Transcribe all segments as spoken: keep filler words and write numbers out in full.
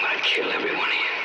gonna kill every one of you.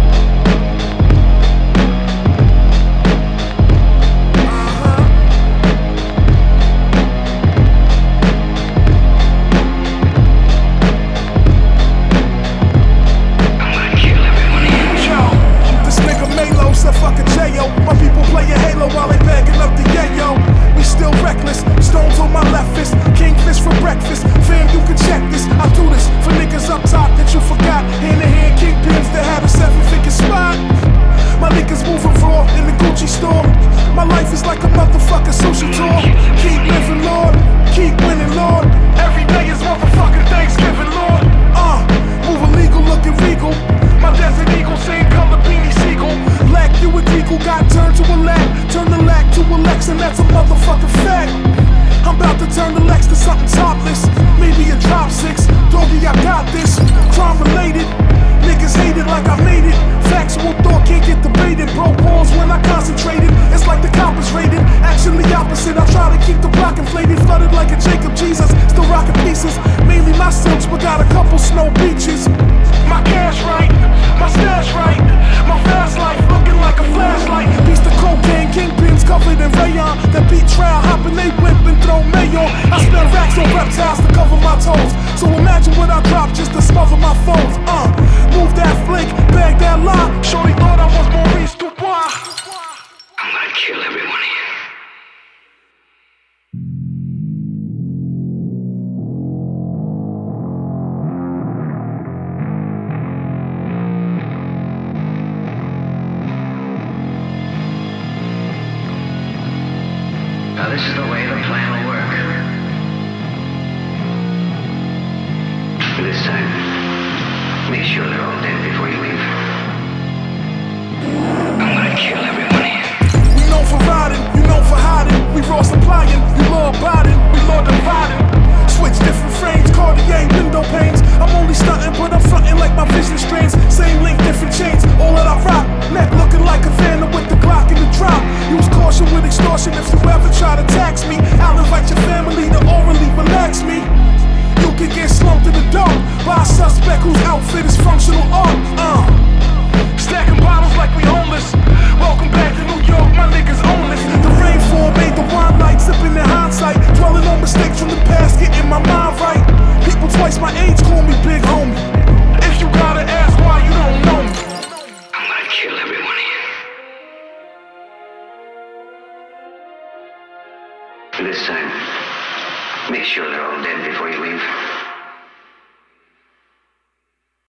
Fucking J-O. My people playing Halo while they bagging up the yayo. We still reckless, stones on my left fist, kingfish for breakfast. Fam, you can check this. I do this for niggas up top that you forgot. Hand in hand kingpins that had a seven-figure spot. My niggas moving raw in the Gucci store. My life is like a motherfucking sushi tour. Keep living, Lord. Keep winning, Lord. Every day is motherfucking Thanksgiving, Lord. Uh, move illegal, looking regal. My desert eagle, same color beanie seagull. Black Buick Regal got turned to a lack. Turn the lack to a Lex, and that's a motherfucking fact. I'm about to turn the Lex to something topless. Maybe a drop six. Doggy, I got this. Crime related. Niggas hate it like I made it. Factual thought can't get debated. Broke walls when I concentrated. It's like the coppers raided. Actually opposite. I try to keep the block inflated. Flooded like a Jacob Jesus. Still rocking pieces. Mainly my silks, but got a couple snow beaches. My cash right. My stash right. My fast life looking like a flashlight. Piece of cocaine, kingpins covered in rayon. That beat trial hopping, they whip and throw mayo. I spend racks on reptiles to cover my toes. So imagine what I drop just to smother my foes. Uh, move that flake, bag that lie. Shorty thought I was Maurice Dubois. I'm gonna kill every one of you. Now this is the way the plan will work. This time, make sure they're all dead before you leave. I'm gonna kill every one of you. We known for riding, you known for hiding. We raw supplying, you law abiding, we law dividing. Switch different frames, Cartier window panes. I'm only stunting, but I'm fronting like my vision strains. Same link, different chains, all that I rock. Neck looking like a Vanna with the Glock in the drop. Use caution with extortion if you ever try to tax me. I'll invite your family to orally relax me. You can get slumped in the dark by a suspect whose outfit